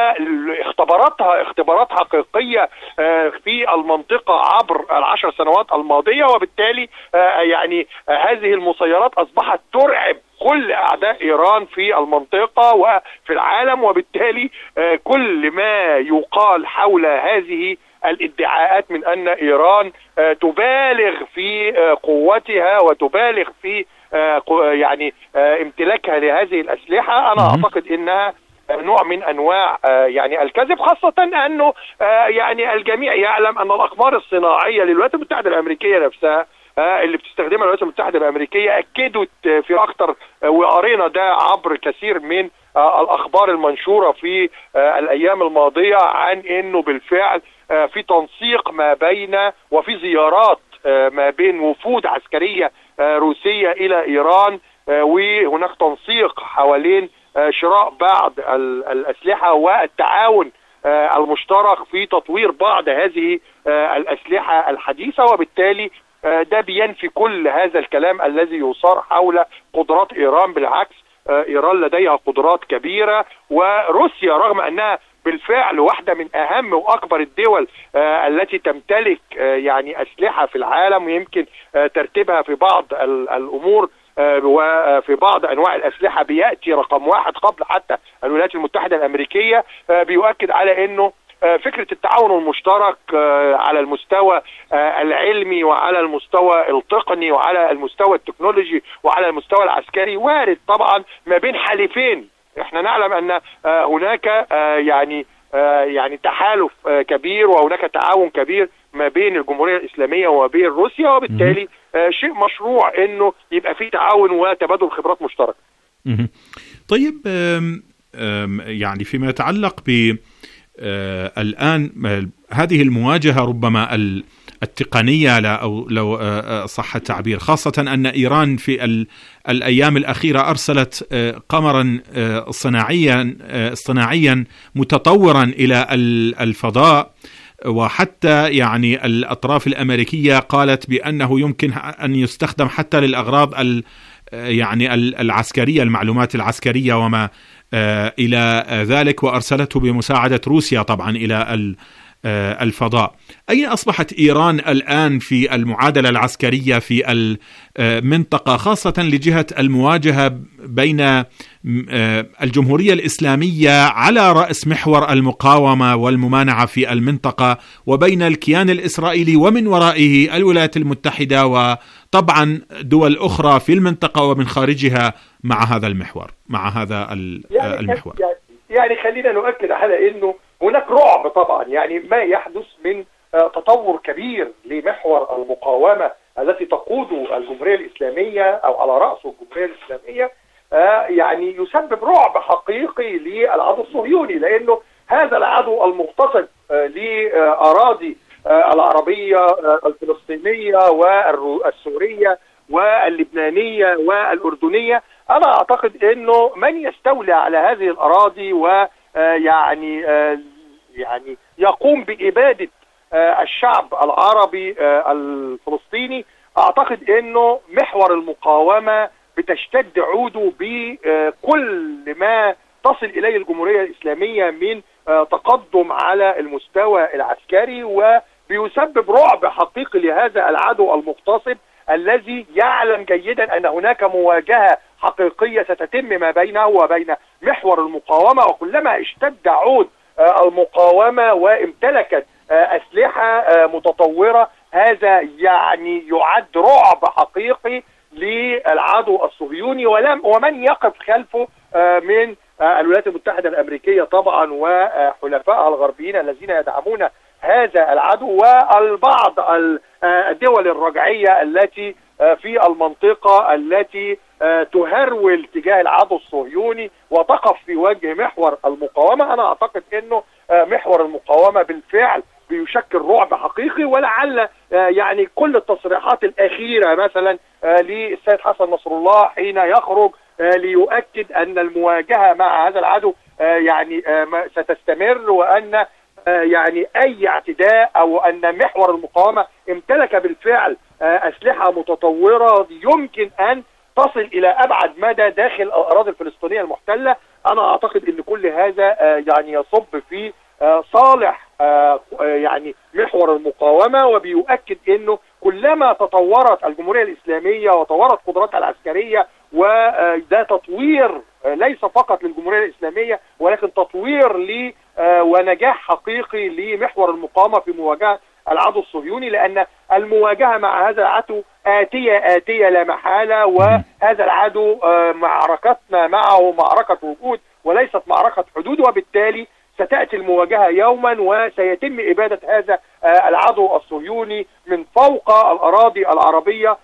واختباراتها اختبارات حقيقية في المنطقة عبر العشر سنوات الماضية، وبالتالي يعني هذه المسيرات اصبحت ترعب كل أعداء إيران في المنطقة وفي العالم، وبالتالي كل ما يقال حول هذه الادعاءات من أن إيران تبالغ في قوتها وتبالغ في يعني امتلاكها لهذه الأسلحة، أنا أعتقد أنها نوع من أنواع يعني الكذب، خاصة أنه يعني الجميع يعلم أن الأقمار الصناعية للولايات المتحدة الأمريكية نفسها اللي بتستخدمها الولايات المتحدة الأمريكية أكدت في أكتر، وقرينا ده عبر كثير من الأخبار المنشورة في الأيام الماضية، عن أنه بالفعل في تنسيق ما بين وفي زيارات ما بين وفود عسكرية روسية إلى إيران، وهناك تنسيق حوالين شراء بعض الأسلحة والتعاون المشترك في تطوير بعض هذه الأسلحة الحديثة. وبالتالي ده بينفي كل هذا الكلام الذي يصار حول قدرات إيران. بالعكس، إيران لديها قدرات كبيرة، وروسيا رغم أنها بالفعل واحدة من أهم وأكبر الدول التي تمتلك يعني أسلحة في العالم، ويمكن ترتيبها في بعض الأمور وفي بعض أنواع الأسلحة بيأتي رقم واحد قبل حتى الولايات المتحدة الأمريكية، بيؤكد على أنه فكرة التعاون المشترك على المستوى العلمي وعلى المستوى التقني وعلى المستوى التكنولوجي وعلى المستوى العسكري وارد طبعا ما بين حليفين. احنا نعلم ان هناك يعني يعني تحالف كبير وهناك تعاون كبير ما بين الجمهورية الإسلامية وما بين روسيا، وبالتالي شيء مشروع انه يبقى في تعاون وتبادل خبرات مشتركة. طيب، يعني فيما يتعلق ب الآن هذه المواجهة ربما التقنية، أو لو صح التعبير، خاصة أن إيران في الأيام الأخيرة أرسلت قمرا صناعيا صناعيا متطورا إلى الفضاء، وحتى يعني الأطراف الأمريكية قالت بأنه يمكن أن يستخدم حتى للأغراض يعني العسكرية، المعلومات العسكرية وما إلى ذلك، وأرسلته بمساعدة روسيا طبعا إلى الفضاء. أين أصبحت إيران الآن في المعادلة العسكرية في المنطقة، خاصة لجهة المواجهة بين الجمهورية الإسلامية على رأس محور المقاومة والممانعة في المنطقة، وبين الكيان الإسرائيلي ومن ورائه الولايات المتحدة وطبعا دول أخرى في المنطقة ومن خارجها مع هذا المحور مع هذا المحور يعني, يعني خلينا نؤكد على أنه هناك رعب طبعا، يعني ما يحدث من تطور كبير لمحور المقاومة التي تقود الجمهورية الإسلامية أو على رأس الجمهورية الإسلامية يعني يسبب رعب حقيقي للعدو الصهيوني، لأنه هذا العدو المغتصب لأراضي العربية الفلسطينية والسورية واللبنانية والأردنية، أنا أعتقد أنه من يستولي على هذه الأراضي و يعني يعني يقوم بإبادة الشعب العربي الفلسطيني، أعتقد أنه محور المقاومة بتشتد عوده بكل ما تصل إليه الجمهورية الإسلامية من تقدم على المستوى العسكري، وبيسبب رعب حقيقي لهذا العدو المغتصب الذي يعلم جيدا أن هناك مواجهة حقيقية ستتم ما بينه وبين محور المقاومة. وكلما اشتد عود المقاومة وامتلكت أسلحة متطورة، هذا يعني يعد رعب حقيقي للعدو الصهيوني ولم ومن يقف خلفه من الولايات المتحدة الأمريكية طبعا وحلفائها الغربيين الذين يدعمون هذا العدو، والبعض الدول الرجعية التي في المنطقة التي تهرول تجاه العدو الصهيوني وتقف في وجه محور المقاومة. أنا أعتقد أنه محور المقاومة بالفعل بيشكل رعب حقيقي، ولعل يعني كل التصريحات الأخيرة مثلا للسيد حسن نصر الله حين يخرج ليؤكد أن المواجهة مع هذا العدو يعني ستستمر، وأن يعني أي اعتداء أو أن محور المقاومة امتلك بالفعل أسلحة متطورة يمكن أن تصل إلى أبعد مدى داخل الأراضي الفلسطينية المحتلة. أنا أعتقد أن كل هذا يعني يصب في صالح يعني محور المقاومة، وبيؤكد أنه كلما تطورت الجمهورية الإسلامية وطورت قدراتها العسكرية، وده تطوير ليس فقط للجمهورية الإسلامية ولكن تطوير ل ونجاح حقيقي لمحور المقاومة في مواجهة العدو الصهيوني، لأن المواجهة مع هذا العدو آتية آتية لا محالة، وهذا العدو معركتنا معه معركة وجود وليست معركة حدود، وبالتالي ستأتي المواجهة يوما وسيتم إبادة هذا العدو الصهيوني من فوق الأراضي العربية،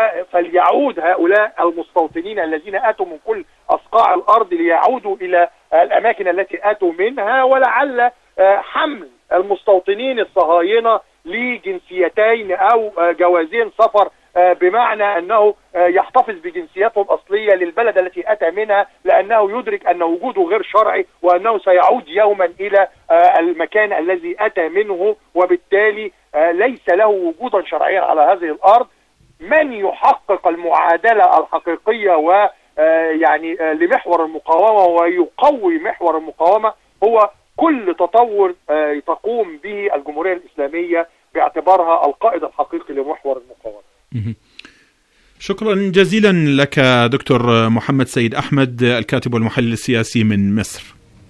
فليعود هؤلاء المستوطنين الذين أتوا من كل أصقاع الأرض ليعودوا إلى الأماكن التي أتوا منها، ولعل حمل المستوطنين الصهاينة لجنسيتين أو جوازين سفر، بمعنى أنه يحتفظ بجنسيته الأصلية للبلد التي أتى منها، لأنه يدرك أن وجوده غير شرعي وأنه سيعود يوما إلى المكان الذي أتى منه، وبالتالي ليس له وجودا شرعيا على هذه الأرض. من يحقق المعادلة الحقيقية و يعني لمحور المقاومة ويقوي محور المقاومة هو كل تطور تقوم به الجمهورية الإسلامية باعتبارها القائد الحقيقي لمحور المقاومة. شكرا جزيلا لك دكتور محمد سيد أحمد، الكاتب والمحلل السياسي من مصر.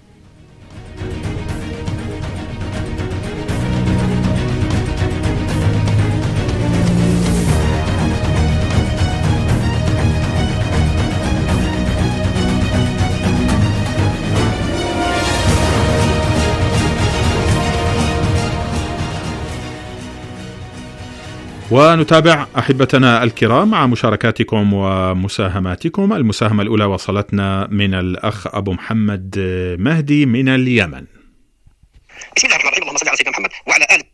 ونتابع أحبتنا الكرام مع مشاركاتكم ومساهماتكم. المساهمة الأولى وصلتنا من الأخ أبو محمد مهدي من اليمن. بسم الله الرحمن الرحيم، اللهم صل على سيدنا محمد وعلى آل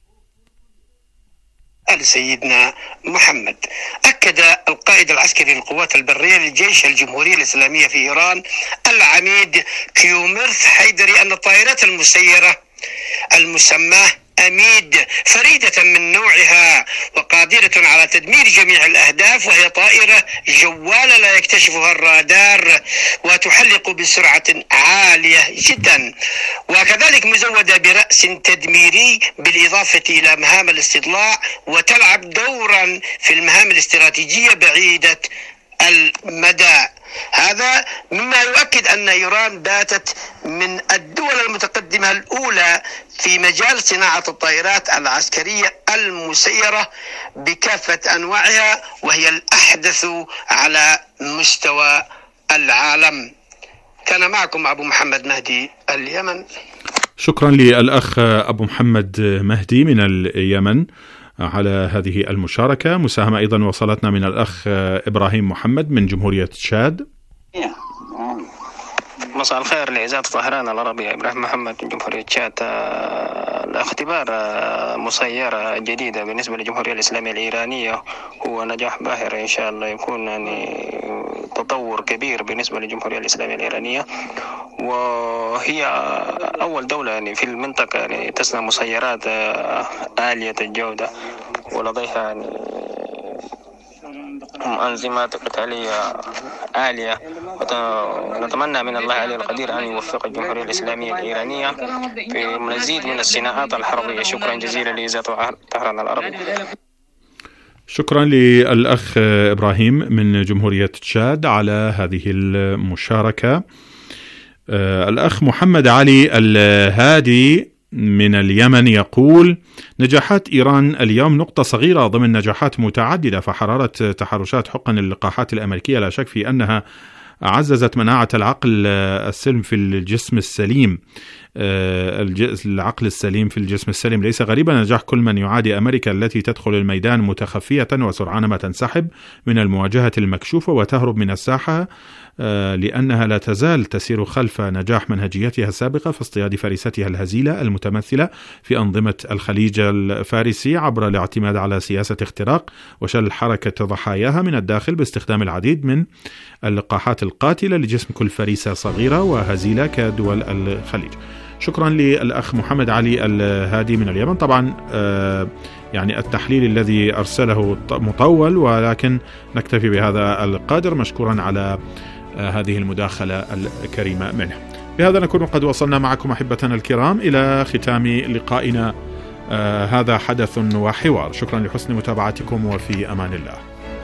آل سيدنا محمد. أكد القائد العسكري للقوات البرية للجيش الجمهورية الإسلامية في إيران العميد كيوميرث حيدري أن الطائرات المسيرة المسماة أميد فريدة من نوعها وقادرة على تدمير جميع الأهداف، وهي طائرة جوالة لا يكتشفها الرادار وتحلق بسرعة عالية جدا، وكذلك مزودة برأس تدميري بالإضافة إلى مهام الاستطلاع، وتلعب دورا في المهام الاستراتيجية بعيدة المدى. هذا مما يؤكد أن إيران باتت من الدول المتقدمة الأولى في مجال صناعة الطائرات العسكرية المسيرة بكافة أنواعها، وهي الأحدث على مستوى العالم. كان معكم أبو محمد مهدي اليمن. شكرا للأخ أبو محمد مهدي من اليمن على هذه المشاركة. مساهمة أيضا وصلتنا من الأخ إبراهيم محمد من جمهورية تشاد. مساء الخير لإذاعة الطهران العربية، إبراهيم محمد من جمهورية تشاد. الاختبار مسيرة جديدة بالنسبة للجمهورية الإسلامية الإيرانية هو نجاح باهر، إن شاء الله يكون يعني تطور كبير بالنسبة للجمهورية الإسلامية الإيرانية، وهي أول دولة يعني في المنطقة يعني تصنع مسيرات عالية الجودة ولديها يعني أنظمات قتالية عالية، ونتمنى من الله علي القدير أن يوفق الجمهورية الإسلامية الإيرانية في مزيد من الصناعات الحربية. شكرا جزيلا لإذاعة طهران العربي. شكرا للأخ إبراهيم من جمهورية تشاد على هذه المشاركة. الأخ محمد علي الهادي من اليمن يقول: نجاحات إيران اليوم نقطة صغيرة ضمن نجاحات متعددة، فحرارة تحرشات حقن اللقاحات الأمريكية لا شك في أنها عززت مناعة العقل السلم في الجسم السليم. العقل السليم في الجسم السليم. ليس غريبا نجاح كل من يعادي أمريكا التي تدخل الميدان متخفية وسرعان ما تنسحب من المواجهة المكشوفة وتهرب من الساحة، لأنها لا تزال تسير خلف نجاح منهجيتها السابقة في اصطياد فريستها الهزيلة المتمثلة في أنظمة الخليج الفارسي عبر الاعتماد على سياسة اختراق وشل حركة ضحاياها من الداخل باستخدام العديد من اللقاحات القاتلة لجسم كل فريسة صغيرة وهزيلة كدول الخليج. شكرا للأخ محمد علي الهادي من اليمن. طبعا يعني التحليل الذي أرسله مطول، ولكن نكتفي بهذا القدر، مشكورا على هذه المداخلة الكريمة منه. بهذا نكون قد وصلنا معكم أحبتنا الكرام إلى ختام لقائنا. هذا حدث وحوار. شكرا لحسن متابعتكم، وفي أمان الله.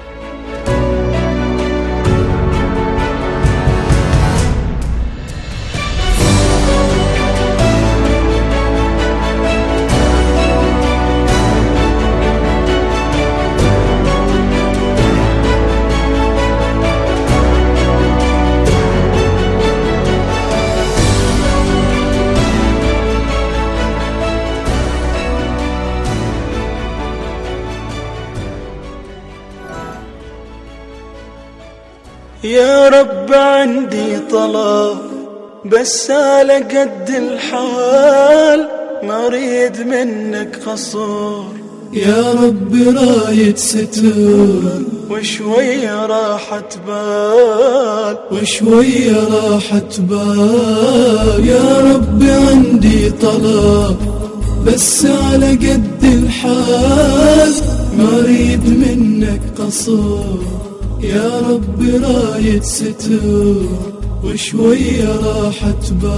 يا رب عندي طلب بس على قد الحال، نريد منك قصور يا رب راية ستر وشوية راحة بال وشوية راحة بال يا رب عندي طلب بس على قد الحال ما اريد منك قصور يا رب راية ستر وشوية راحة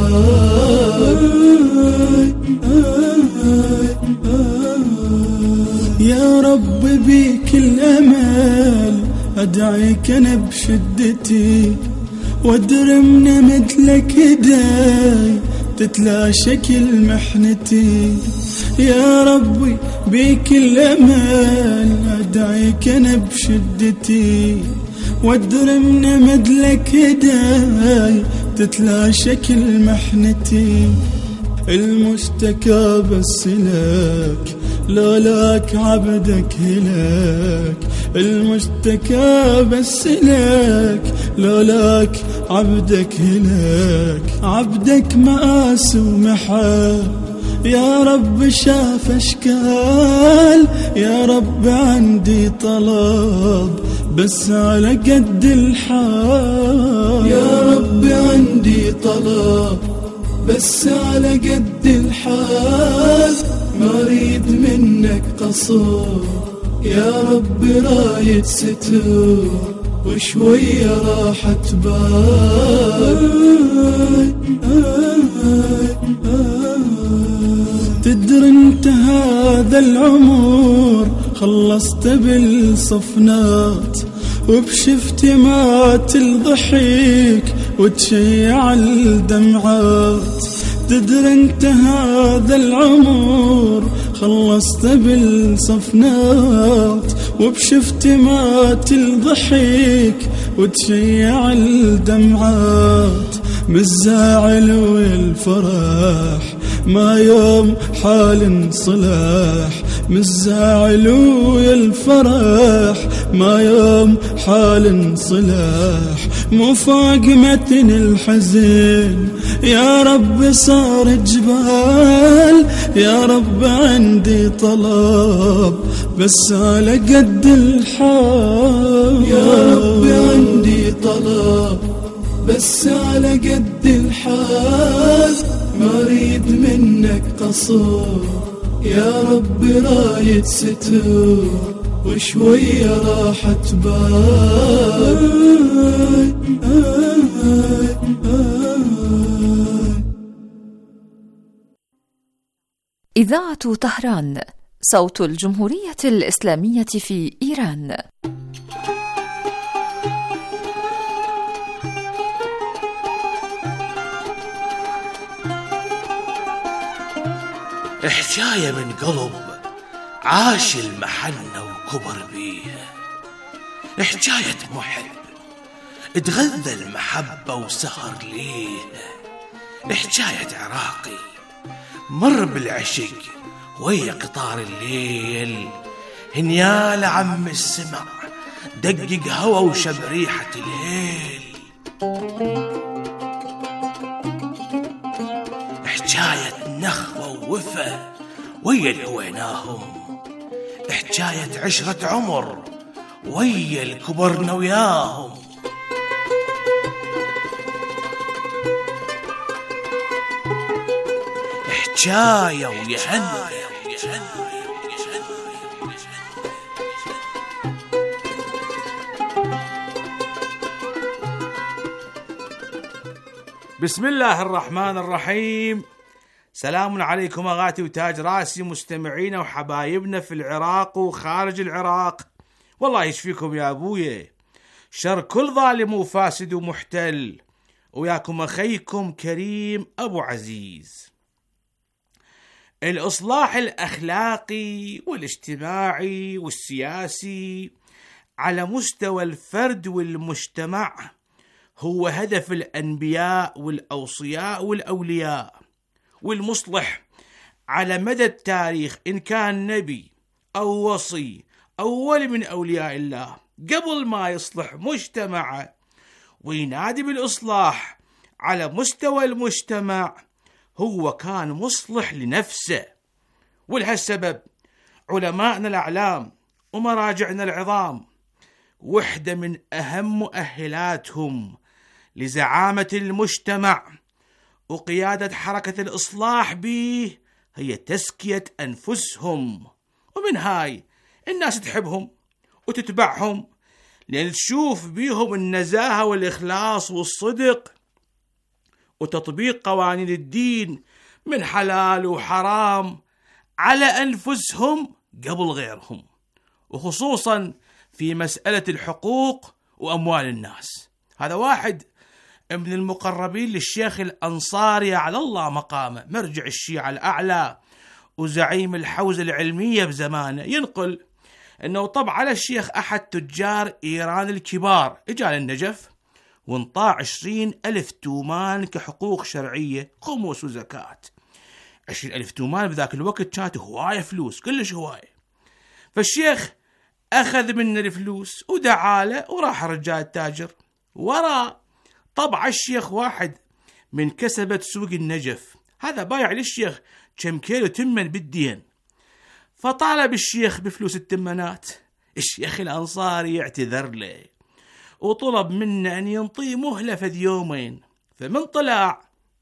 بال يا رب بيك الأمل أدعيك أنا بشدتي وادرمنا مثلك إيداي تتلاشى كل محنتي يا ربي بيك الأمل أدعيك أنا بشدتي وادرمنا مثلك إيداي تتلاشى كل محنتي المشتكى بس لك لولاك عبدك هلاك المشتكى بس لك لولاك عبدك هلاك عبدك مآس ومحال يا رب شاف اشكال يا رب عندي طلب بس على قد الحال يا رب عندي طلب بس على قد الحال ما اريد منك قصور يا رب راية ستر وشوية راحة بال تدري انت هذا العمر خلصت بالصفنات وبشفت مات الضحك وتشيع الدمعات تدري انت هذا العمر خلصت بالصفنات وبشفت مات الضحك وتشيع الدمعات مزاعل والفرح ما يوم حال صلاح مزاعل والفرح ما يوم حال صلاح مفاقمة الحزن يا رب صار جبال يا رب عندي طلب بس على قد الحال يا رب عندي طلب بس على قد الحال ما اريد منك قصور يا رب راية ستر وشوية راحة بال إذاعة طهران صوت الجمهورية الإسلامية في إيران. حكاية من قلب عاش المحنة وكبر بيها حكاية محب اتغذى المحبة وسهر ليها حكاية عراقي مر بالعشق ويا قطار الليل هنيال عم السمع دقق هوا وشب ريحة الهيل حكاية نخوة ووفا ويا الهويناهم حكاية عشرة عمر ويا الكبرنا وياهم حكاية ويهنى بسم الله الرحمن الرحيم. سلام عليكم أغاتي وتاج راسي مستمعين وحبايبنا في العراق وخارج العراق. والله يشفيكم يا أبويا شر كل ظالم وفاسد ومحتل، وياكم أخيكم كريم أبو عزيز. الإصلاح الأخلاقي والاجتماعي والسياسي على مستوى الفرد والمجتمع هو هدف الأنبياء والأوصياء والأولياء، والمصلح على مدى التاريخ إن كان نبي أو وصي أو ولي من أولياء الله قبل ما يصلح مجتمعه وينادي بالإصلاح على مستوى المجتمع هو كان مصلح لنفسه. ولهالسبب علماءنا الأعلام ومراجعنا العظام وحدة من أهم مؤهلاتهم لزعامة المجتمع وقيادة حركة الإصلاح به هي تزكية أنفسهم. ومن هاي الناس تحبهم وتتبعهم لأن تشوف بيهم النزاهة والإخلاص والصدق وتطبيق قوانين الدين من حلال وحرام على أنفسهم قبل غيرهم، وخصوصا في مسألة الحقوق وأموال الناس. هذا واحد من المقربين للشيخ الأنصاري على الله مقامه، مرجع الشيعة الأعلى وزعيم الحوزة العلمية بزمانه، ينقل أنه طبع على الشيخ أحد تجار إيران الكبار، إجا للنجف وانطاع عشرين ألف تومان كحقوق شرعية، خمس وزكاة. عشرين ألف تومان بذاك الوقت كانت هواية فلوس، كلش هواية. فالشيخ أخذ منه الفلوس ودعا له وراح رجال التاجر ورا. طبع الشيخ واحد من كسبة سوق النجف، هذا بايع للشيخ كم كيلو تمن بالدين، فطالب الشيخ بفلوس التمنات. الشيخ الأنصاري يعتذر له وطلب منه أن ينطيه مهلة في يومين. فمن طلع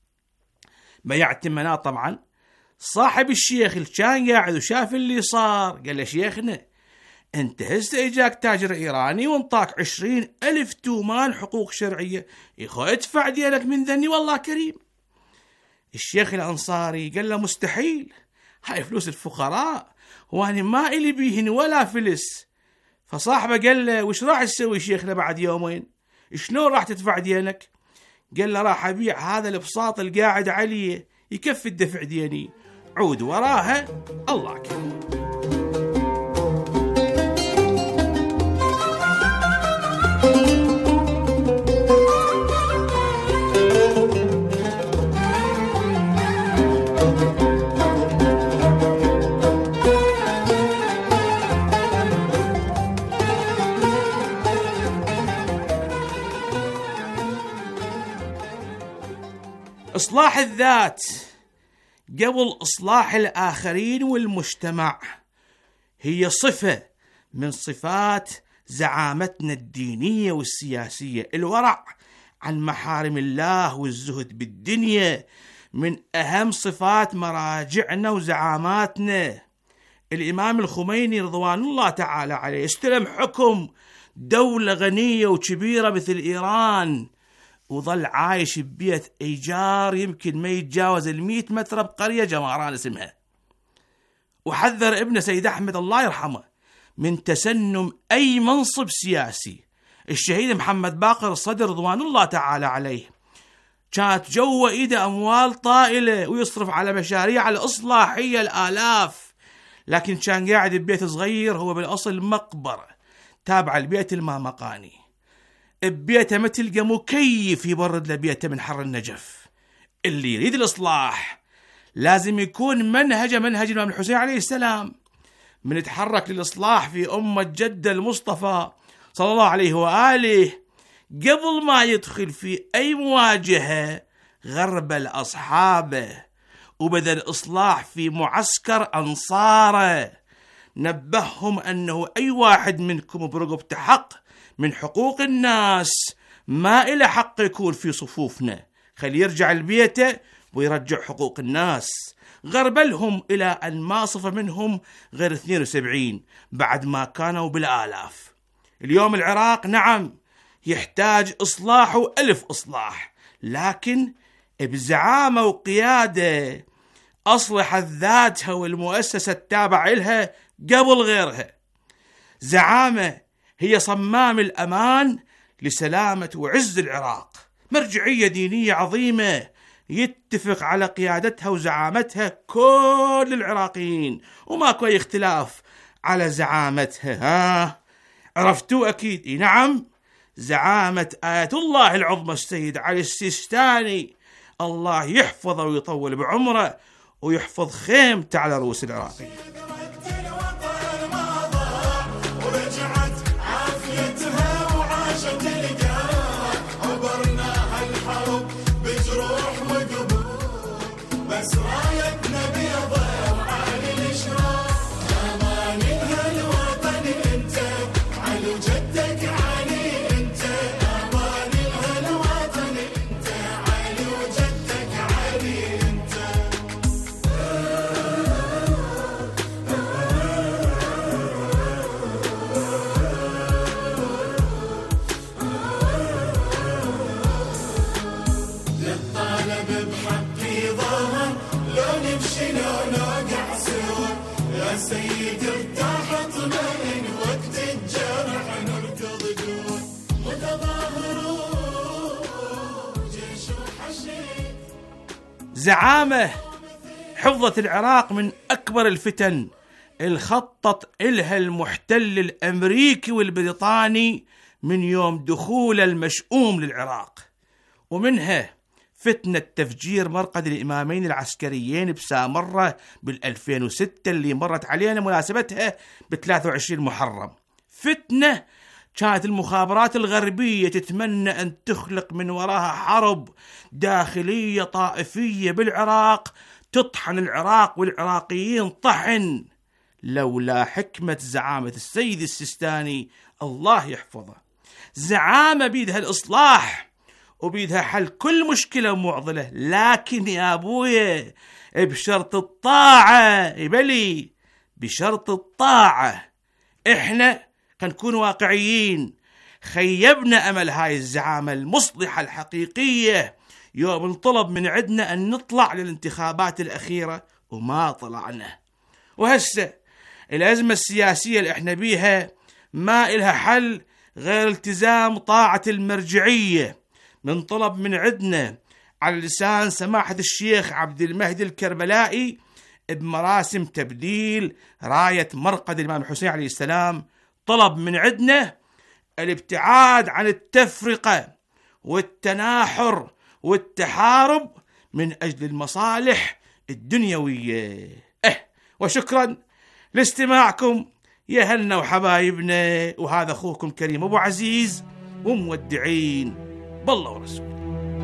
بيع التمنات طبعا صاحب الشيخ اللي كان قاعد وشاف اللي صار قال له شيخنا انت هسه اجاك تاجر ايراني وانطاك عشرين الف تومان حقوق شرعية، يخو ادفع دينك من ذني والله كريم. الشيخ الأنصاري قال له مستحيل، هاي فلوس الفقراء واني ما إلي بيهن ولا فلس. فصاحبه قال له وش راح تسوي شيخنا بعد يومين؟ شلون راح تدفع دينك؟ قال له راح أبيع هذا البساط القاعد عليه يكفي الدفع ديني، عود وراها الله كريم. إصلاح الذات قبل إصلاح الآخرين والمجتمع هي صفة من صفات زعامتنا الدينية والسياسية. الورع عن محارم الله والزهد بالدنيا من أهم صفات مراجعنا وزعاماتنا. الإمام الخميني رضوان الله تعالى عليه استلم حكم دولة غنية وكبيرة مثل إيران وظل عايش ببيت إيجار يمكن ما يتجاوز المئة متر بقرية جماران اسمها، وحذر ابن سيد أحمد الله يرحمه من تسنم أي منصب سياسي. الشهيد محمد باقر الصدر رضوان الله تعالى عليه كانت جوه إيده أموال طائلة ويصرف على مشاريع الإصلاحية الآلاف، لكن كان قاعد ببيت صغير هو بالأصل مقبرة تابع البيت المامقاني. ببيته ما تلقى مكيف يبرد لبيته من حر النجف. اللي يريد الإصلاح لازم يكون منهج منهج الإمام الحسين عليه السلام، من يتحرك للإصلاح في أمة جد المصطفى صلى الله عليه وآله قبل ما يدخل في أي مواجهة غربل أصحابه وبدأ الإصلاح في معسكر أنصاره. نبههم أنه أي واحد منكم برقبته حق من حقوق الناس ما إله حق يكون في صفوفنا، خلي يرجع لبيته ويرجع حقوق الناس. غربلهم إلى أن ما صف منهم غير اثنين وسبعين بعد ما كانوا بالآلاف. اليوم العراق نعم يحتاج إصلاح ألف إصلاح، لكن بزعامة وقيادة أصلحت ذاتها والمؤسسة التابعة لها قبل غيرها. زعامة هي صمام الأمان لسلامة وعز العراق، مرجعية دينية عظيمة يتفق على قيادتها وزعامتها كل العراقيين وماكو أي اختلاف على زعامتها. ها عرفتوا أكيد؟ نعم، زعامة آية الله العظمى السيد علي السيستاني، الله يحفظه ويطول بعمره ويحفظ خيمته على رؤوس العراقيين. زعامة حفظت العراق من أكبر الفتن الخطط إلها المحتل الأمريكي والبريطاني من يوم دخول المشؤوم للعراق، ومنها فتنة تفجير مرقد الإمامين العسكريين بسامرة بالألفين وستة اللي مرت علينا مناسبتها بثلاثة وعشرين محرم. فتنة كانت المخابرات الغربية تتمنى أن تخلق من وراها حرب داخلية طائفية بالعراق تطحن العراق والعراقيين طحن، لولا حكمة زعامة السيد السيستاني الله يحفظه. زعامة بيدها الإصلاح وبيدها حل كل مشكلة معضلة، لكن يا أبويا بشرط الطاعة، يبلي بشرط الطاعة. إحنا كنكون واقعيين، خيبنا أمل هاي الزعامة المصلحة الحقيقية يوم انطلب من عندنا أن نطلع للانتخابات الأخيرة وما طلعنا. وهسه الأزمة السياسية اللي احنا بيها ما إلها حل غير التزام طاعة المرجعية. من طلب من عندنا على لسان سماحة الشيخ عبد المهدي الكربلائي بمراسم تبديل راية مرقد الإمام الحسين عليه السلام، طلب من عندنا الابتعاد عن التفرقة والتناحر والتحارب من أجل المصالح الدنيوية. اه وشكرا لاستماعكم يا هلنا وحبايبنا، وهذا أخوكم كريم أبو عزيز ومودعين بالله ورسوله.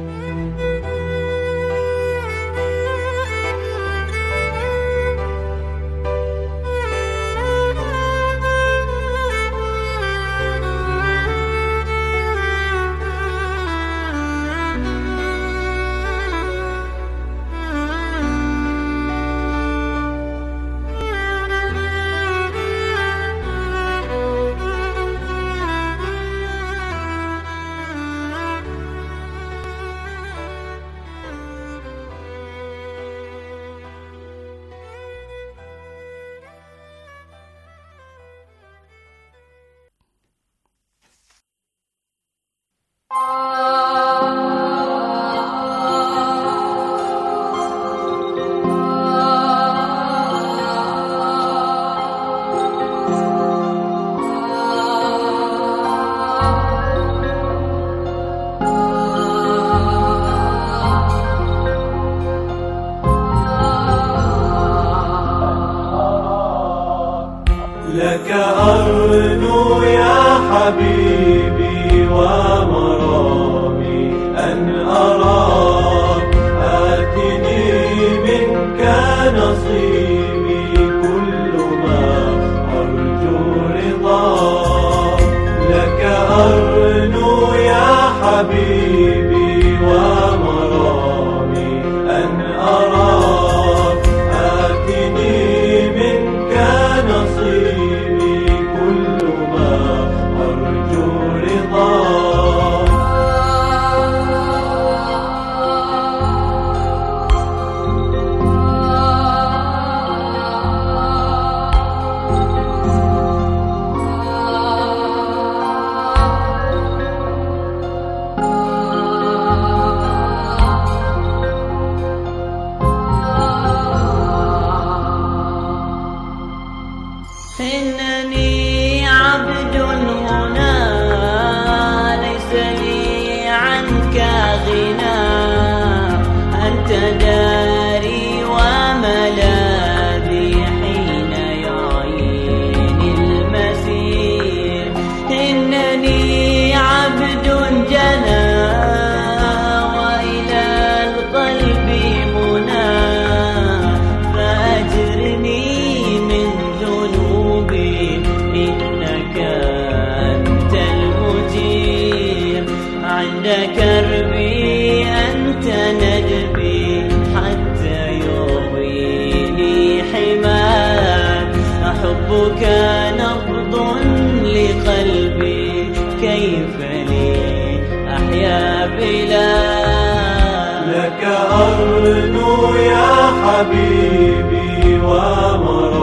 لك أرنو يا حبيبي ومرامي أن أراك، آتني منك نصيبي كل ما أرجو رضاك. لك أرنو يا حبيبي ومرامي أن أراك، آتني منك نصيبي إنني عبد هنا ليس لي عنك غنى، أنت داري وملاذي حين يعيني المسير. إنني عبد جنى وإلى القلب منى، فأجرني من ذنوبي إنك أنت المجير. عند كربي أنت ندبي حتى يرويني حماك. أحبك نبض لقلبي، كيف لي أحيا بلاك. لك أرنو يا حبيبي ومرامي